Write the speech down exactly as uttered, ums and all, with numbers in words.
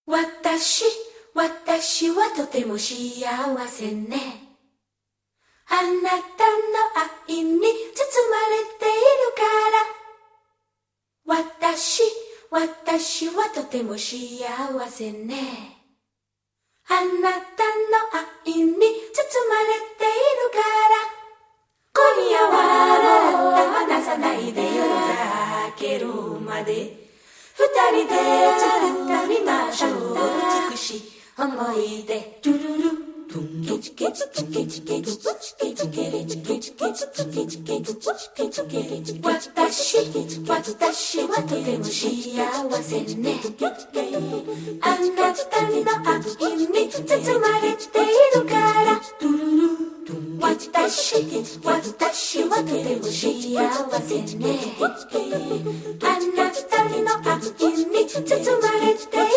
私、私はとても幸せね。あなたの愛に包まれているから。私、私はとても幸せね。あなたの愛に包まれているから。今夜は離さないで夜が明けるまで二人で作ってみましょう美しい思い出トゥルルケチケチケチケチケチケチケレチケチケチケチケチケチケレチ私私はとても幸せねあなたの愛に包まれているからトゥルル私、私はとても幸せねあなたの愛に包まれて